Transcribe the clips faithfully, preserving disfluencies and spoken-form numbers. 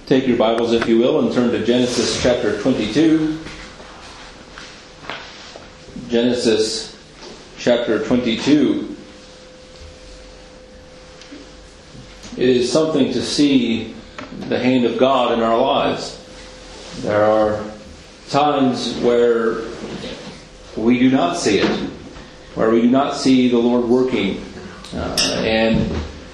Take your Bibles, if you will, and turn to Genesis chapter twenty-two. Genesis chapter twenty-two. It is something to see the hand of God in our lives. There are times where we do not see it, where we do not see the Lord working. Uh, and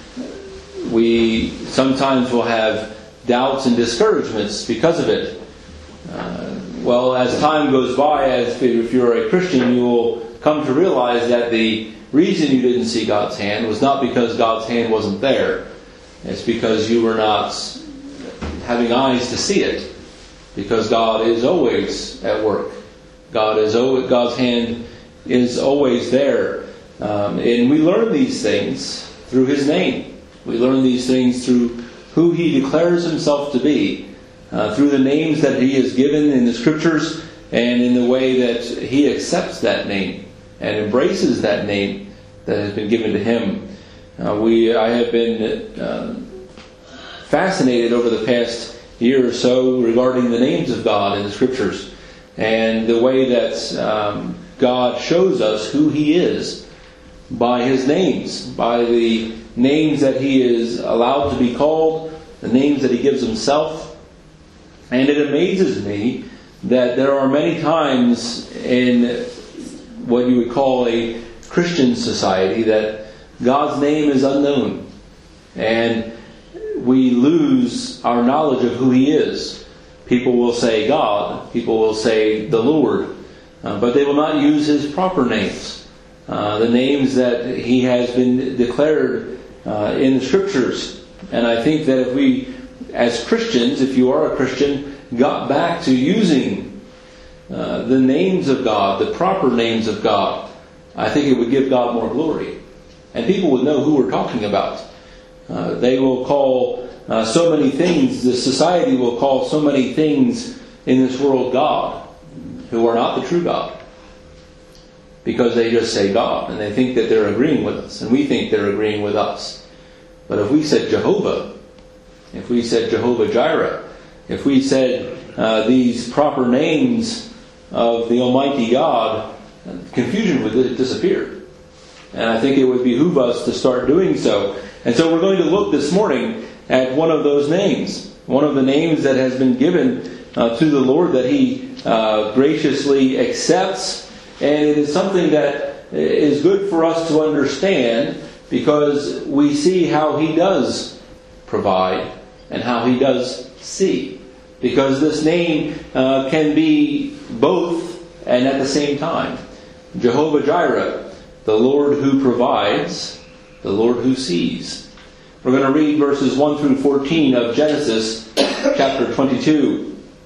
we sometimes will have doubts and discouragements because of it. Uh, well, as time goes by, as if you're a Christian, you will come to realize that the reason you didn't see God's hand was not because God's hand wasn't there. It's because you were not having eyes to see it. Because God is always at work. God is always, God's hand is always there. Um, and we learn these things through His name. We learn these things through who He declares Himself to be. Uh, through the names that He has given in the Scriptures, and in the way that He accepts that name and embraces that name that has been given to Him. Uh, we, I have been uh, fascinated over the past year or so regarding the names of God in the Scriptures, and the way that um, God shows us who He is by His names, by the names that He is allowed to be called, the names that He gives Himself. And it amazes me that there are many times in what you would call a Christian society that God's name is unknown, and we lose our knowledge of who He is. People will say God, people will say the Lord, uh, but they will not use His proper names, uh, the names that He has been declared uh, in the Scriptures. And I think that if we, as Christians, if you are a Christian, got back to using uh, the names of God, the proper names of God, I think it would give God more glory. And people would know who we're talking about. Uh, they will call uh, so many things, the society will call so many things in this world God, who are not the true God. Because they just say God, and they think that they're agreeing with us, and we think they're agreeing with us. But if we said Jehovah, if we said Jehovah Jireh, if we said uh, these proper names of the Almighty God, confusion would disappear. And I think it would behoove us to start doing so. And so we're going to look this morning at one of those names. One of the names that has been given uh, to the Lord that He uh, graciously accepts. And it is something that is good for us to understand, because we see how He does provide and how He does see. Because this name uh, can be both and at the same time. Jehovah Jireh, the Lord who provides, the Lord who sees. We're going to read verses one through fourteen of Genesis chapter twenty-two.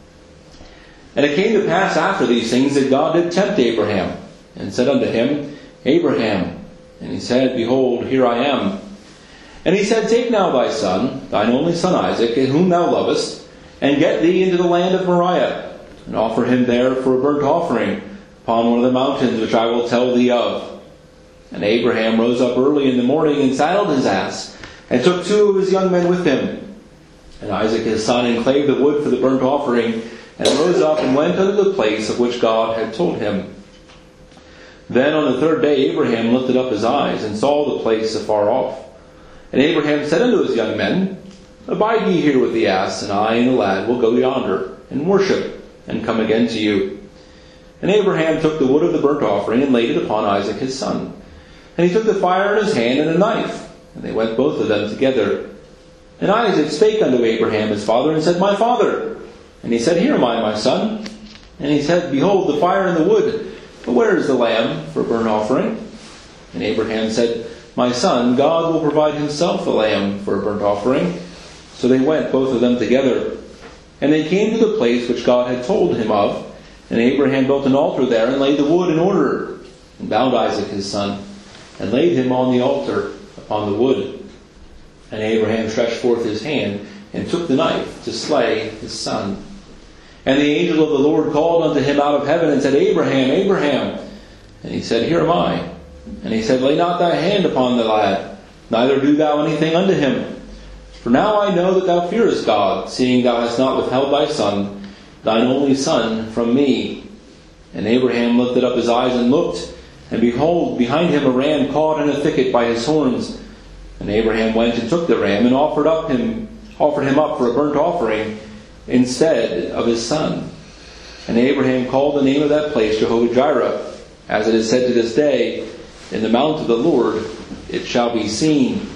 And it came to pass after these things that God did tempt Abraham, and said unto him, Abraham. And he said, Behold, here I am. And he said, Take now thy son, thine only son Isaac, in whom thou lovest, and get thee into the land of Moriah, and offer him there for a burnt offering upon one of the mountains which I will tell thee of. And Abraham rose up early in the morning, and saddled his ass, and took two of his young men with him, and Isaac his son, and clave the wood for the burnt offering, and rose up and went unto the place of which God had told him. Then on the third day Abraham lifted up his eyes, and saw the place afar off. And Abraham said unto his young men, Abide ye here with the ass, and I and the lad will go yonder, and worship, and come again to you. And Abraham took the wood of the burnt offering, and laid it upon Isaac his son. And he took the fire in his hand, and a knife, and they went both of them together. And Isaac spake unto Abraham his father, and said, My father. And he said, Here am I, my son. And he said, Behold, the fire and the wood, but where is the lamb for a burnt offering? And Abraham said, My son, God will provide Himself a lamb for a burnt offering. So they went, both of them together. And they came to the place which God had told him of. And Abraham built an altar there, and laid the wood in order, and bound Isaac his son, and laid him on the altar upon the wood. And Abraham stretched forth his hand, and took the knife to slay his son. And the angel of the Lord called unto him out of heaven, and said, Abraham, Abraham. And he said, Here am I. And he said, Lay not thy hand upon the lad, neither do thou anything unto him. For now I know that thou fearest God, seeing thou hast not withheld thy son, thine only son, from me. And Abraham lifted up his eyes and looked, and behold, behind him a ram caught in a thicket by his horns. And Abraham went and took the ram and offered up him, offered him up for a burnt offering instead of his son. And Abraham called the name of that place Jehovah-Jireh, as it is said to this day, in the mount of the Lord it shall be seen.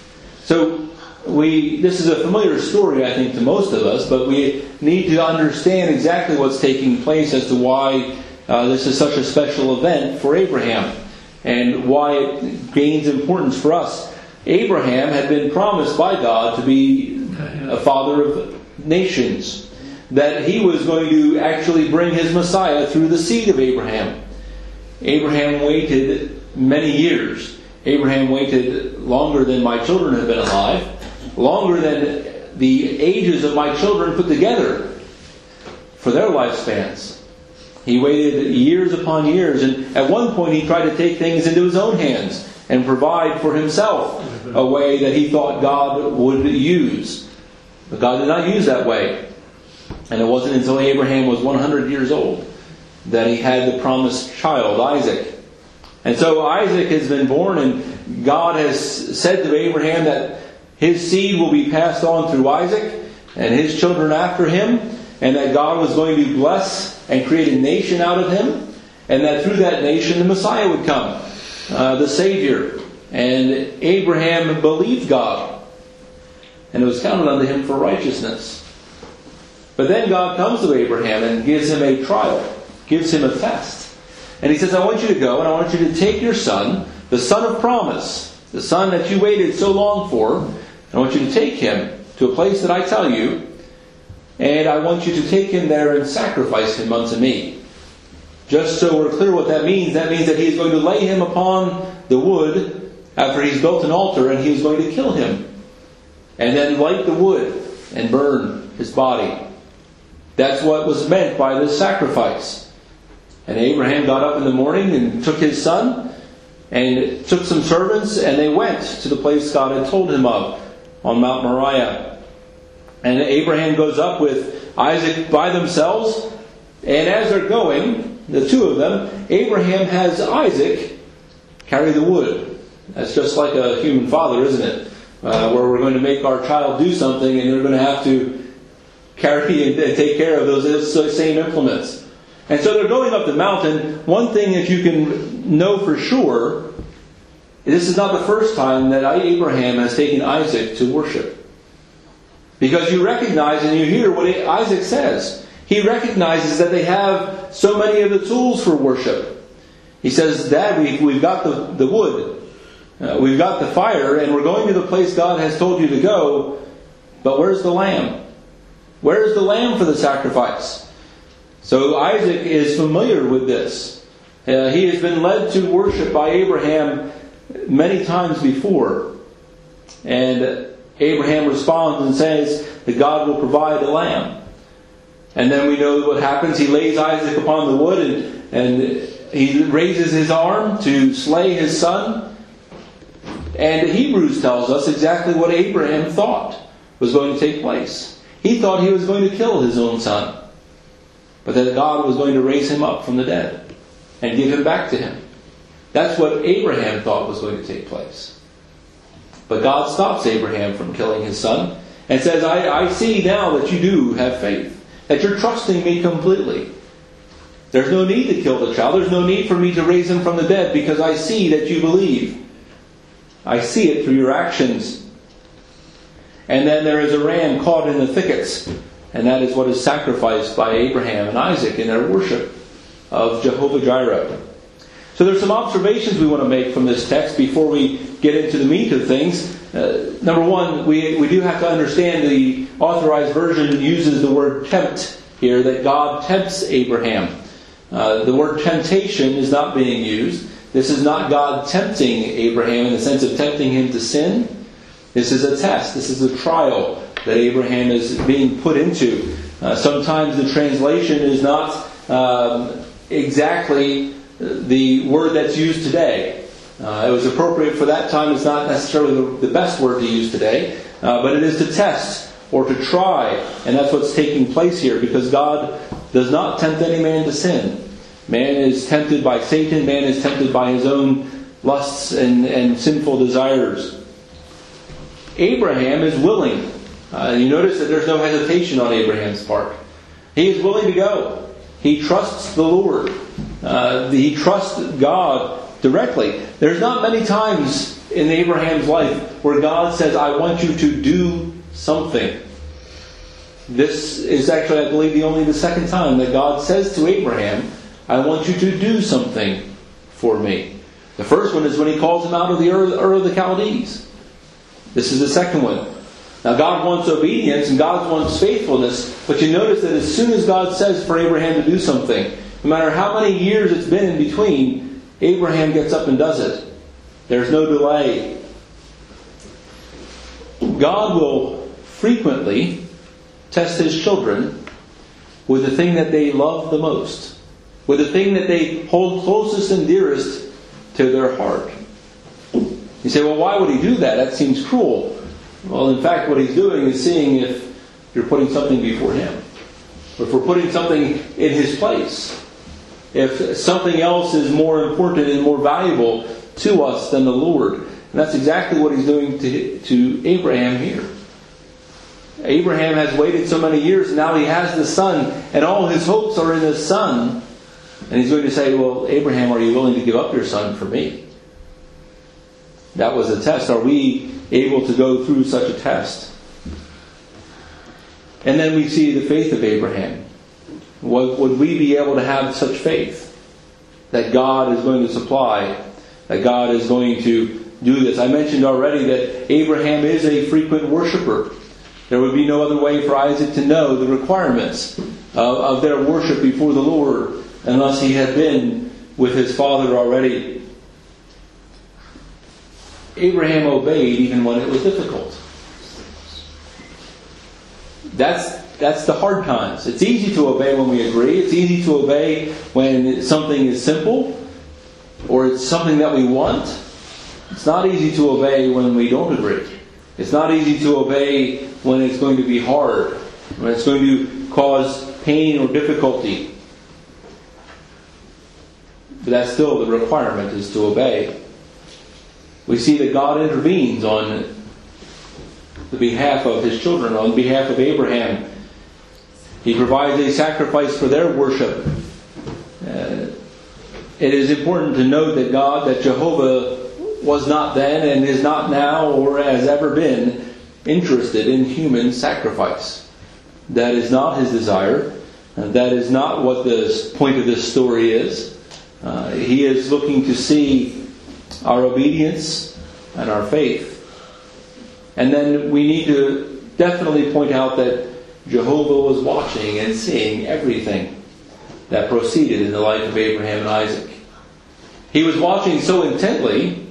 So we this is a familiar story, I think, to most of us, but we need to understand exactly what's taking place as to why uh, this is such a special event for Abraham and why it gains importance for us. Abraham had been promised by God to be a father of nations, that he was going to actually bring his Messiah through the seed of Abraham. Abraham waited many years. Abraham waited longer than my children have been alive, longer than the ages of my children put together for their lifespans. He waited years upon years, and at one point he tried to take things into his own hands and provide for himself a way that he thought God would use. But God did not use that way. And it wasn't until Abraham was one hundred years old that he had the promised child, Isaac. And so Isaac has been born, and God has said to Abraham that his seed will be passed on through Isaac and his children after him, and that God was going to bless and create a nation out of him, and that through that nation the Messiah would come, uh, the Savior. And Abraham believed God, and it was counted unto him for righteousness. But then God comes to Abraham and gives him a trial, gives him a test. And he says, I want you to go, and I want you to take your son, the son of promise, the son that you waited so long for, and I want you to take him to a place that I tell you, and I want you to take him there and sacrifice him unto me. Just so we're clear what that means, that means that he is going to lay him upon the wood after he's built an altar, and he is going to kill him. And then light the wood and burn his body. That's what was meant by this sacrifice. And Abraham got up in the morning and took his son and took some servants, and they went to the place God had told him of on Mount Moriah. And Abraham goes up with Isaac by themselves, and as they're going, the two of them, Abraham has Isaac carry the wood. That's just like a human father, isn't it? Uh, where we're going to make our child do something, and they're going to have to carry and take care of those same implements. And so they're going up the mountain. One thing that you can know for sure, this is not the first time that Abraham has taken Isaac to worship. Because you recognize and you hear what Isaac says. He recognizes that they have so many of the tools for worship. He says, Dad, we've, we've got the, the wood. Uh, we've got the fire, and we're going to the place God has told you to go. But where's the lamb? Where's the lamb for the sacrifice? So Isaac is familiar with this. Uh, he has been led to worship by Abraham many times before. And Abraham responds and says that God will provide a lamb. And then we know what happens. He lays Isaac upon the wood, and, and he raises his arm to slay his son. And Hebrews tells us exactly what Abraham thought was going to take place. He thought he was going to kill his own son, but that God was going to raise him up from the dead and give him back to him. That's what Abraham thought was going to take place. But God stops Abraham from killing his son and says, I, I see now that you do have faith, that you're trusting me completely. There's no need to kill the child. There's no need for me to raise him from the dead, because I see that you believe. I see it through your actions. And then there is a ram caught in the thickets. And that is what is sacrificed by Abraham and Isaac in their worship of Jehovah-Jireh. So there's some observations we want to make from this text before we get into the meat of things. Uh, number one, we, we do have to understand the Authorized Version uses the word tempt here, that God tempts Abraham. Uh, the word temptation is not being used. This is not God tempting Abraham in the sense of tempting him to sin. This is a test. This is a trial that Abraham is being put into. Uh, sometimes the translation is not um, exactly the word that's used today. Uh, it was appropriate for that time. It's not necessarily the, the best word to use today. Uh, but it is to test or to try. And that's what's taking place here, because God does not tempt any man to sin. Man is tempted by Satan. Man is tempted by his own lusts and, and sinful desires. Abraham is willing. Uh, you notice that there's no hesitation on Abraham's part. He is willing to go. He trusts the Lord. Uh, he trusts God directly. There's not many times in Abraham's life where God says, I want you to do something. This is actually, I believe, the only the second time that God says to Abraham, I want you to do something for me. The first one is when he calls him out of the Ur, Ur of the Chaldees. This is the second one. Now God wants obedience and God wants faithfulness, but you notice that as soon as God says for Abraham to do something, no matter how many years it's been in between, Abraham gets up and does it. There's no delay. God will frequently test His children with the thing that they love the most, with the thing that they hold closest and dearest to their heart. You say, well, why would He do that? That seems cruel. Well, in fact, what He's doing is seeing if you're putting something before Him. Or if we're putting something in His place. If something else is more important and more valuable to us than the Lord. And that's exactly what He's doing to, to Abraham here. Abraham has waited so many years, and now he has the son, and all his hopes are in the son. And He's going to say, well, Abraham, are you willing to give up your son for me? That was a test. Are we able to go through such a test? And then we see the faith of Abraham. Would, would we be able to have such faith that God is going to supply, that God is going to do this? I mentioned already that Abraham is a frequent worshiper. There would be no other way for Isaac to know the requirements of, of their worship before the Lord unless he had been with his father already. Abraham obeyed even when it was difficult. That's that's the hard times. It's easy to obey when we agree. It's easy to obey when something is simple or it's something that we want. It's not easy to obey when we don't agree. It's not easy to obey when it's going to be hard, when it's going to cause pain or difficulty. But that's still the requirement, is to obey. We see that God intervenes on the behalf of His children, on behalf of Abraham. He provides a sacrifice for their worship. Uh, it is important to note that God, that Jehovah was not then and is not now or has ever been interested in human sacrifice. That is not His desire. And that is not what the point of this story is. Uh, he is looking to see our obedience and our faith. And then we need to definitely point out that Jehovah was watching and seeing everything that proceeded in the life of Abraham and Isaac. He was watching so intently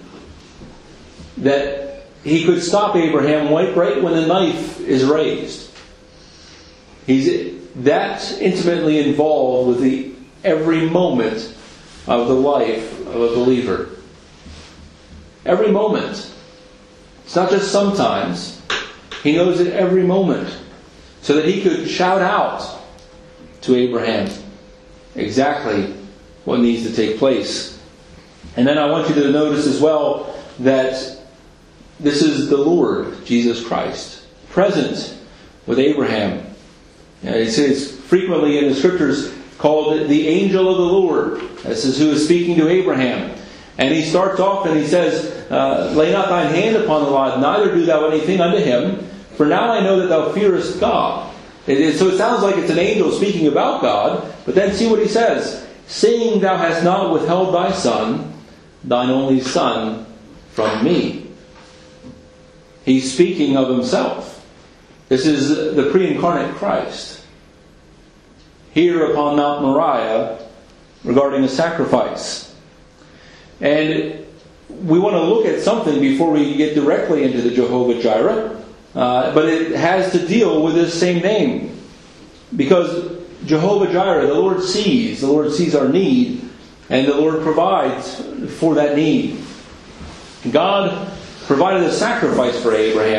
that He could stop Abraham right, right when the knife is raised. He's that intimately involved with the every moment of the life of a believer. Every moment. It's not just sometimes. He knows it every moment. So that He could shout out to Abraham exactly what needs to take place. And then I want you to notice as well that this is the Lord, Jesus Christ, present with Abraham. It says frequently in the Scriptures called the angel of the Lord. This is who is speaking to Abraham. And he starts off and he says, uh, lay not thine hand upon the lad, neither do thou anything unto him, for now I know that thou fearest God. It is, so it sounds like it's an angel speaking about God, but then see what he says. Seeing thou hast not withheld thy son, thine only son, from me. He's speaking of himself. This is the pre-incarnate Christ. Here upon Mount Moriah, regarding a sacrifice. And we want to look at something before we get directly into the Jehovah Jireh. Uh, but it has to deal with this same name. Because Jehovah Jireh, the Lord sees. The Lord sees our need. And the Lord provides for that need. God provided a sacrifice for Abraham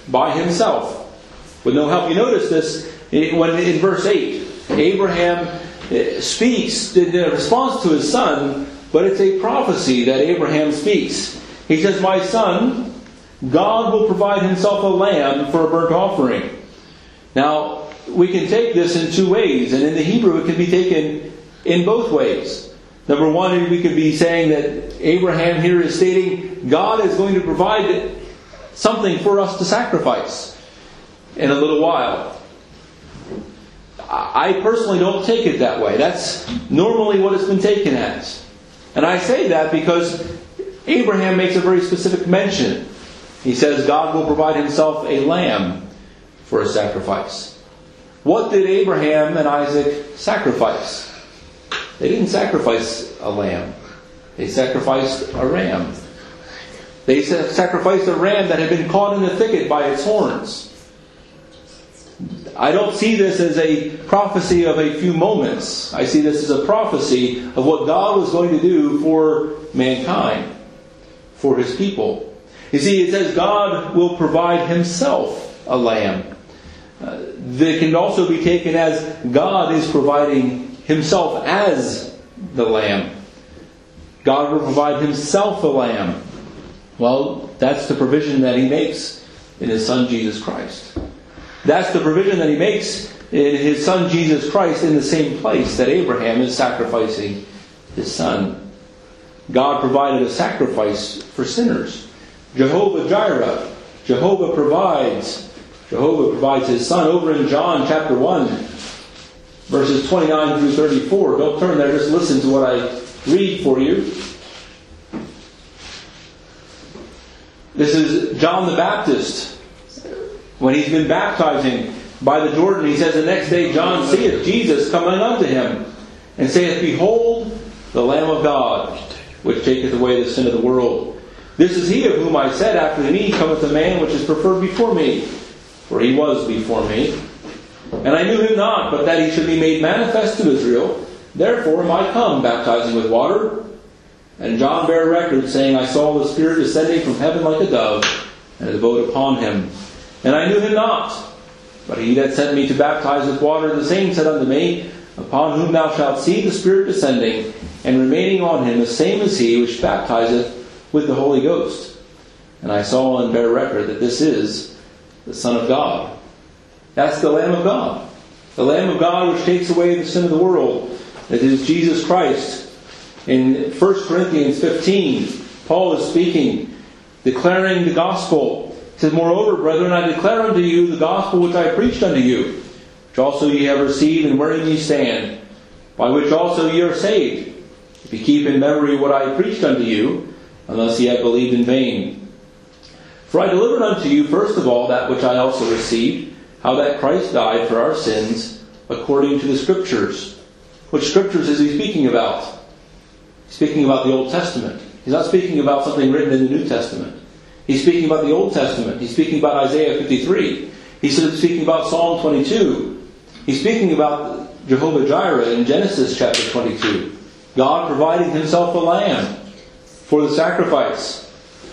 by himself. With no help. You notice this when in verse eight. Abraham speaks in response to his son, but it's a prophecy that Abraham speaks. He says, "My son, God will provide himself a lamb for a burnt offering." Now, we can take this in two ways, and in the Hebrew it can be taken in both ways. Number one, we could be saying that Abraham here is stating God is going to provide something for us to sacrifice in a little while. I personally don't take it that way. That's normally what it's been taken as. And I say that because Abraham makes a very specific mention. He says God will provide himself a lamb for a sacrifice. What did Abraham and Isaac sacrifice? They didn't sacrifice a lamb. They sacrificed a ram. They sacrificed a ram that had been caught in the thicket by its horns. I don't see this as a prophecy of a few moments. I see this as a prophecy of what God was going to do for mankind, for His people. You see, it says God will provide Himself a lamb. Uh, that can also be taken as God is providing Himself as the lamb. God will provide Himself a lamb. Well, that's the provision that He makes in His Son Jesus Christ. That's the provision that He makes in His Son Jesus Christ in the same place that Abraham is sacrificing his son. God provided a sacrifice for sinners. Jehovah Jireh. Jehovah provides. Jehovah provides His Son. Over in John chapter one, verses twenty-nine through thirty-four. Don't turn there, just listen to what I read for you. This is John the Baptist. When he's been baptizing by the Jordan, he says, "The next day John seeth Jesus coming unto him, and saith, Behold, the Lamb of God, which taketh away the sin of the world. This is he of whom I said, After me cometh a man which is preferred before me, for he was before me. And I knew him not, but that he should be made manifest to Israel. Therefore am I come, baptizing with water." And John bare record, saying, "I saw the Spirit descending from heaven like a dove, and it abode upon him. And I knew him not. But he that sent me to baptize with water, the same said unto me, Upon whom thou shalt see the Spirit descending, and remaining on him, the same is he which baptizeth with the Holy Ghost. And I saw and bare record that this is the Son of God." That's the Lamb of God. The Lamb of God which takes away the sin of the world. It is Jesus Christ. In First Corinthians fifteen, Paul is speaking, declaring the gospel. He says, "Moreover, brethren, I declare unto you the gospel which I preached unto you, which also ye have received, and wherein ye stand, by which also ye are saved, if ye keep in memory what I preached unto you, unless ye have believed in vain. For I delivered unto you first of all that which I also received, how that Christ died for our sins, according to the Scriptures." Which Scriptures is he speaking about? He's speaking about the Old Testament. He's not speaking about something written in the New Testament. He's speaking about the Old Testament. He's speaking about Isaiah fifty-three. He's speaking about Psalm twenty-two. He's speaking about Jehovah Jireh in Genesis chapter twenty-two. God providing Himself a lamb for the sacrifice.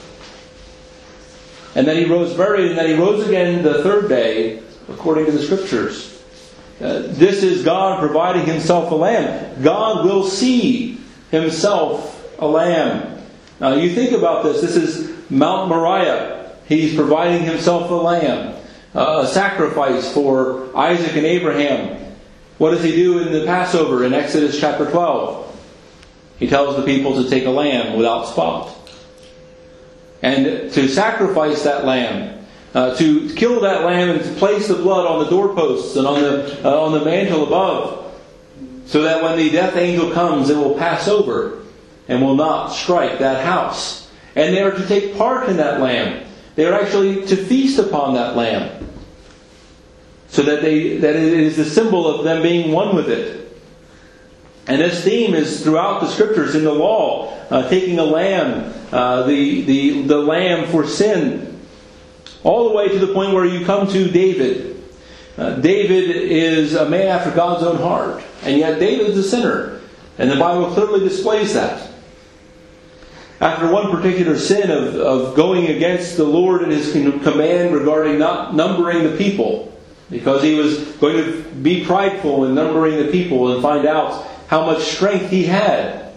And then He rose buried, and then He rose again the third day, according to the Scriptures. Uh, this is God providing Himself a lamb. God will see Himself a lamb. Now you think about this. This is Mount Moriah. He's providing Himself a lamb. Uh, a sacrifice for Isaac and Abraham. What does He do in the Passover in Exodus chapter twelve? He tells the people to take a lamb without spot. And to sacrifice that lamb. Uh, to kill that lamb and to place the blood on the doorposts and on the, uh, on the mantle above. So that when the death angel comes, it will pass over and will not strike that house. And they are to take part in that lamb. They are actually to feast upon that lamb. So that they that it is the symbol of them being one with it. And this theme is throughout the Scriptures in the law. Uh, taking a lamb, uh, the, the, the lamb for sin. All the way to the point where you come to David. Uh, David is a man after God's own heart. And yet David is a sinner. And the Bible clearly displays that. after one particular sin of, of going against the Lord and His command regarding not numbering the people, because he was going to be prideful in numbering the people and find out how much strength he had.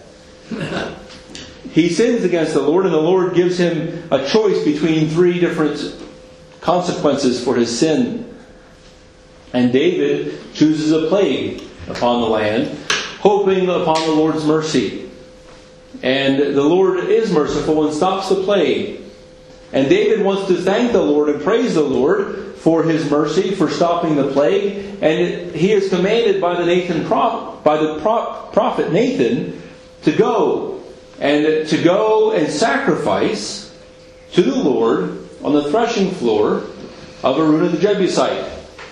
He sins against the Lord, and the Lord gives him a choice between three different consequences for his sin. And David chooses a plague upon the land, hoping upon the Lord's mercy. And the Lord is merciful and stops the plague. And David wants to thank the Lord and praise the Lord for His mercy, for stopping the plague. And he is commanded by the Nathan by the prophet Nathan to go and to go and sacrifice to the Lord on the threshing floor of Araunah the Jebusite.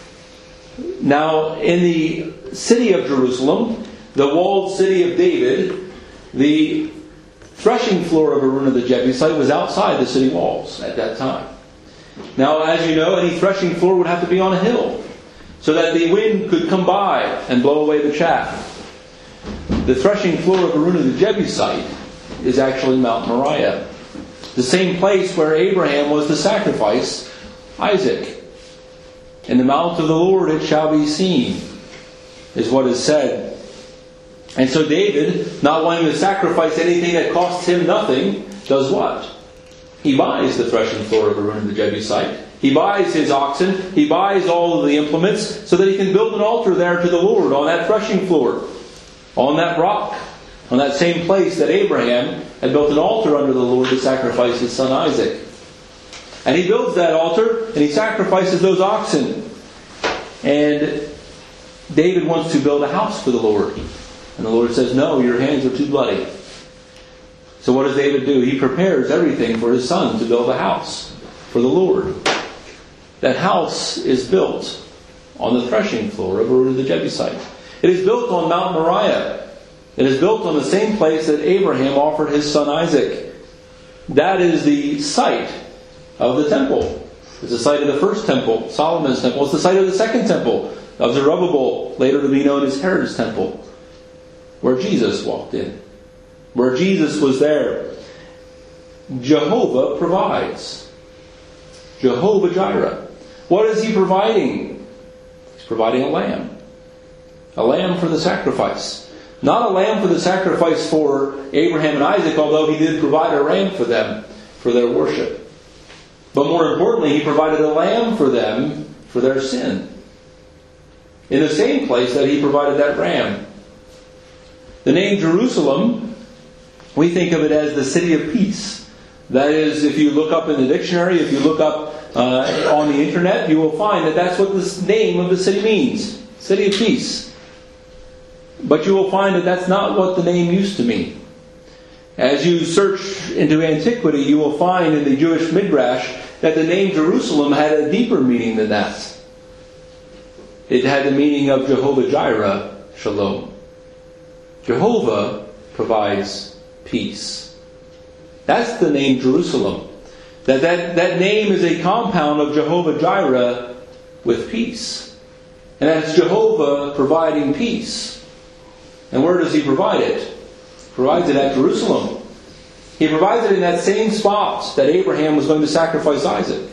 Now, in the city of Jerusalem, the walled city of David, the threshing floor of Araunah the Jebusite was outside the city walls at that time. Now, as you know, any threshing floor would have to be on a hill, so that the wind could come by and blow away the chaff. The threshing floor of Araunah the Jebusite is actually Mount Moriah, the same place where Abraham was to sacrifice Isaac. In the mount of the Lord it shall be seen, is what is said. And so David, not wanting to sacrifice anything that costs him nothing, does what? He buys the threshing floor of Araunah the Jebusite. He buys his oxen. He buys all of the implements so that he can build an altar there to the Lord on that threshing floor, on that rock, on that same place that Abraham had built an altar under the Lord to sacrifice his son Isaac. And he builds that altar and he sacrifices those oxen. And David wants to build a house for the Lord. And the Lord says, no, your hands are too bloody. So what does David do? He prepares everything for his son to build a house for the Lord. That house is built on the threshing floor of Araunah the Jebusite. It is built on Mount Moriah. It is built on the same place that Abraham offered his son Isaac. That is the site of the temple. It's the site of the first temple, Solomon's temple. It's the site of the second temple, of Zerubbabel, later to be known as Herod's temple, where Jesus walked in, where Jesus was there. Jehovah provides. Jehovah Jireh. What is He providing? He's providing a lamb. A lamb for the sacrifice. Not a lamb for the sacrifice for Abraham and Isaac, although He did provide a ram for them, for their worship. But more importantly, He provided a lamb for them for their sin. In the same place that He provided that ram. The name Jerusalem, we think of it as the city of peace. That is, if you look up in the dictionary, if you look up uh, on the internet, you will find that that's what the name of the city means. City of peace. But you will find that that's not what the name used to mean. As you search into antiquity, you will find in the Jewish Midrash that the name Jerusalem had a deeper meaning than that. It had the meaning of Jehovah Jireh, Shalom. Jehovah provides peace. That's the name Jerusalem. That, that, that name is a compound of Jehovah Jireh with peace. And that's Jehovah providing peace. And where does He provide it? He provides it at Jerusalem. He provides it in that same spot that Abraham was going to sacrifice Isaac.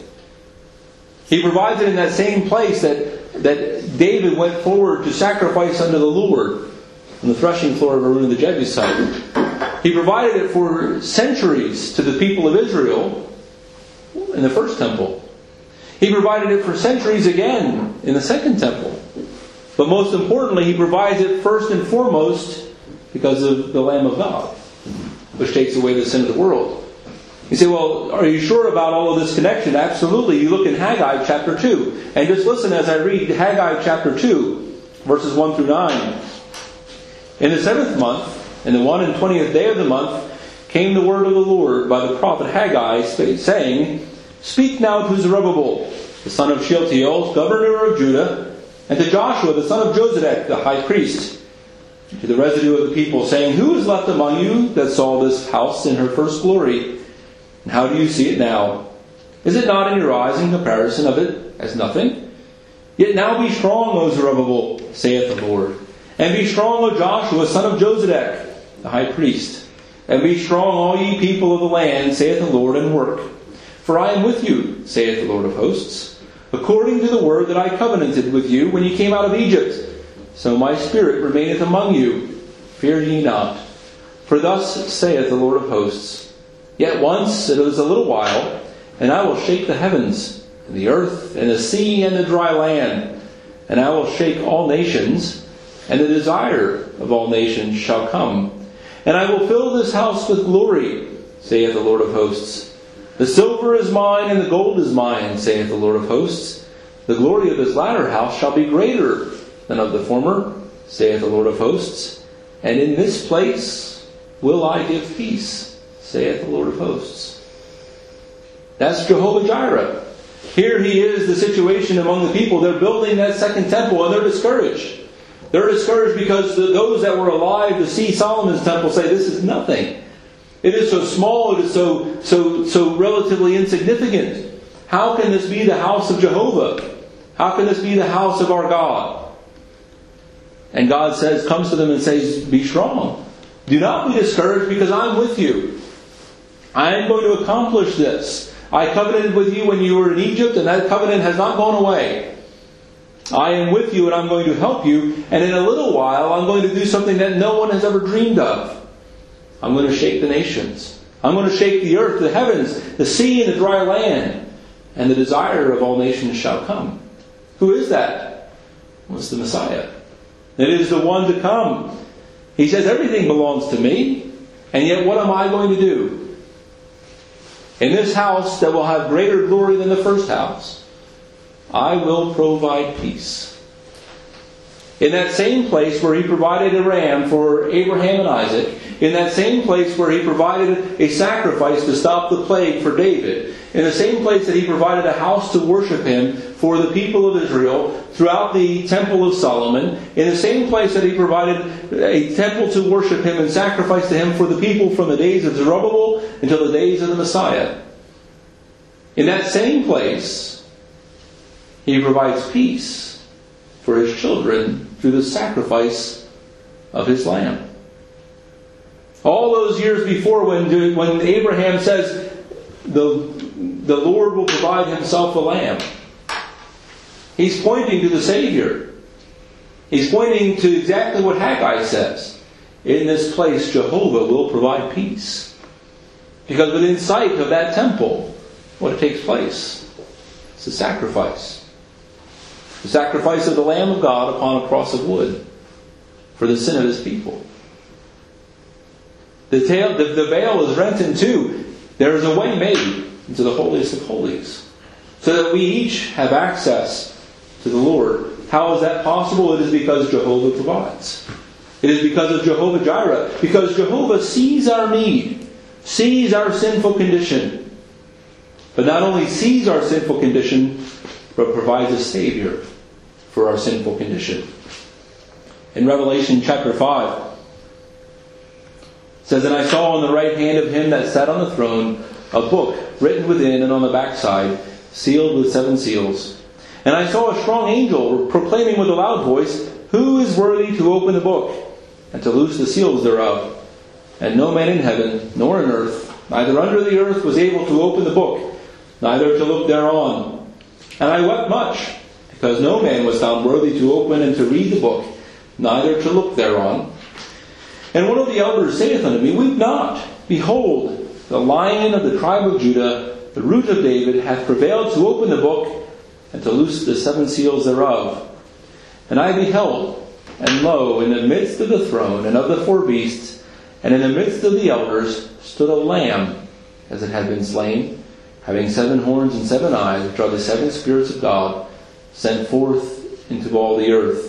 He provides it in that same place that, that David went forward to sacrifice unto the Lord on the threshing floor of Araunah the Jebusite. He provided it for centuries to the people of Israel in the first temple. He provided it for centuries again in the second temple. But most importantly, He provides it first and foremost because of the Lamb of God, which takes away the sin of the world. You say, well, are you sure about all of this connection? Absolutely. You look in Haggai chapter two. And just listen as I read Haggai chapter two, verses one through nine. In the seventh month, in the one and twentieth day of the month, came the word of the Lord by the prophet Haggai, saying, Speak now to Zerubbabel, the son of Shealtiel, governor of Judah, and to Joshua, the son of Josedek, the high priest, to the residue of the people, saying, Who is left among you that saw this house in her first glory? And how do you see it now? Is it not in your eyes in comparison of it as nothing? Yet now be strong, O Zerubbabel, saith the Lord. And be strong, O Joshua, son of Josedek, the high priest. And be strong, all ye people of the land, saith the Lord, and work. For I am with you, saith the Lord of hosts, according to the word that I covenanted with you when ye came out of Egypt. So my spirit remaineth among you. Fear ye not. For thus saith the Lord of hosts, Yet once it is a little while, and I will shake the heavens, and the earth, and the sea, and the dry land. And I will shake all nations, and the desire of all nations shall come. And I will fill this house with glory, saith the Lord of hosts. The silver is mine, and the gold is mine, saith the Lord of hosts. The glory of this latter house shall be greater than of the former, saith the Lord of hosts. And in this place will I give peace, saith the Lord of hosts. That's Jehovah Jireh. Here he is, the situation among the people. They're building that second temple, and they're discouraged. They're discouraged because the, those that were alive to see Solomon's temple say, this is nothing. It is so small, it is so, so, so relatively insignificant. How can this be the house of Jehovah? How can this be the house of our God? And God says, comes to them and says, be strong. Do not be discouraged, because I'm with you. I am going to accomplish this. I covenanted with you when you were in Egypt, and that covenant has not gone away. I am with you, and I'm going to help you. And in a little while, I'm going to do something that no one has ever dreamed of. I'm going to shake the nations. I'm going to shake the earth, the heavens, the sea, and the dry land. And the desire of all nations shall come. Who is that? Well, it's the Messiah. It is the one to come. He says, everything belongs to me. And yet what am I going to do? In this house that will have greater glory than the first house, I will provide peace. In that same place where he provided a ram for Abraham and Isaac, in that same place where he provided a sacrifice to stop the plague for David, in the same place that he provided a house to worship him for the people of Israel throughout the Temple of Solomon, in the same place that he provided a temple to worship him and sacrifice to him for the people from the days of Zerubbabel until the days of the Messiah. In that same place, he provides peace for his children through the sacrifice of his lamb. All those years before, when, when Abraham says, the, the Lord will provide himself a lamb, he's pointing to the Savior. He's pointing to exactly what Haggai says. In this place, Jehovah will provide peace. Because within sight of that temple, what takes place? It's a sacrifice. The sacrifice of the Lamb of God upon a cross of wood for the sin of his people. The, tail, the, the veil is rent in two. There is a way made into the holiest of holies, so that we each have access to the Lord. How is that possible? It is because Jehovah provides. It is because of Jehovah Jireh. Because Jehovah sees our need, sees our sinful condition. But not only sees our sinful condition, but provides a Savior for our sinful condition. In Revelation chapter five, it says, And I saw on the right hand of him that sat on the throne a book written within and on the backside, sealed with seven seals. And I saw a strong angel proclaiming with a loud voice, Who is worthy to open the book, and to loose the seals thereof? And no man in heaven, nor in earth, neither under the earth, was able to open the book, neither to look thereon. And I wept much, because no man was found worthy to open and to read the book, neither to look thereon. And one of the elders saith unto me, Weep not. Behold, the Lion of the tribe of Judah, the Root of David, hath prevailed to open the book, and to loose the seven seals thereof. And I beheld, and lo, in the midst of the throne and of the four beasts, and in the midst of the elders, stood a lamb, as it had been slain, having seven horns and seven eyes, which are the seven spirits of God, sent forth into all the earth.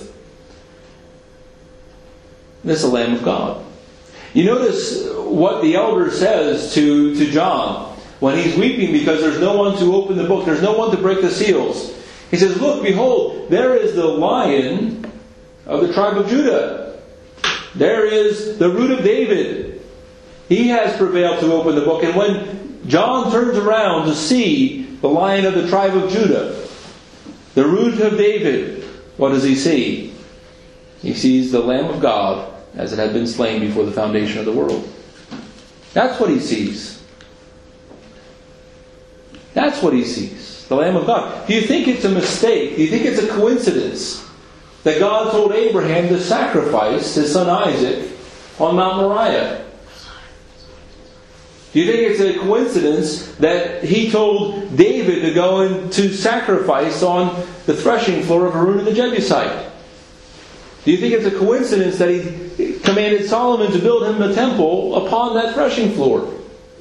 This is the Lamb of God. You notice what the elder says to, to John when he's weeping because there's no one to open the book. There's no one to break the seals. He says, Look, behold, there is the Lion of the tribe of Judah. There is the Root of David. He has prevailed to open the book. And when John turns around to see the Lion of the tribe of Judah, the Root of David, what does he see? He sees the Lamb of God as it had been slain before the foundation of the world. That's what he sees. That's what he sees. The Lamb of God. Do you think it's a mistake? Do you think it's a coincidence that God told Abraham to sacrifice his son Isaac on Mount Moriah? Do you think it's a coincidence that he told David to go and to sacrifice on the threshing floor of Araunah the Jebusite? Do you think it's a coincidence that he commanded Solomon to build him a temple upon that threshing floor?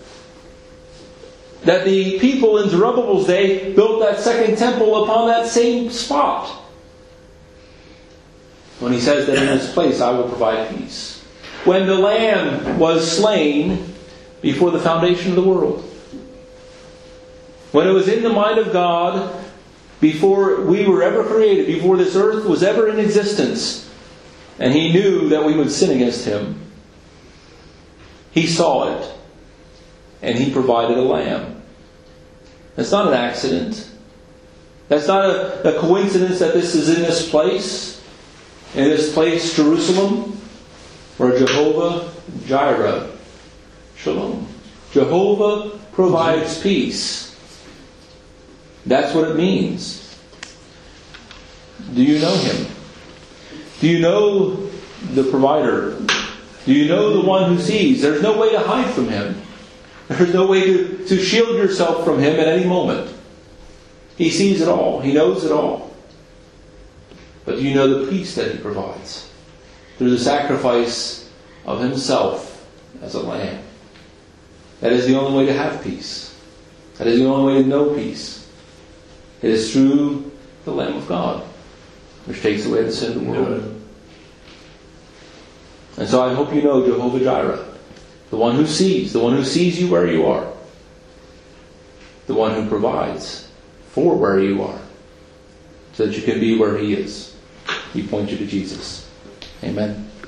That the people in Zerubbabel's day built that second temple upon that same spot? When he says that in this place I will provide peace. When the Lamb was slain before the foundation of the world. When it was in the mind of God, before we were ever created, before this earth was ever in existence, and He knew that we would sin against Him. He saw it, and He provided a lamb. That's not an accident. That's not a, a coincidence that this is in this place, in this place, Jerusalem, where Jehovah Jireh, Shalom. Jehovah provides peace. That's what it means. Do you know Him? Do you know the provider? Do you know the one who sees? There's no way to hide from Him. There's no way to, to shield yourself from Him at any moment. He sees it all. He knows it all. But do you know the peace that He provides? Through the sacrifice of Himself as a lamb. That is the only way to have peace. That is the only way to know peace. It is through the Lamb of God, which takes away the sin of the world. And so I hope you know Jehovah Jireh, the one who sees, the one who sees you where you are, the one who provides for where you are, so that you can be where He is. He points you to Jesus. Amen.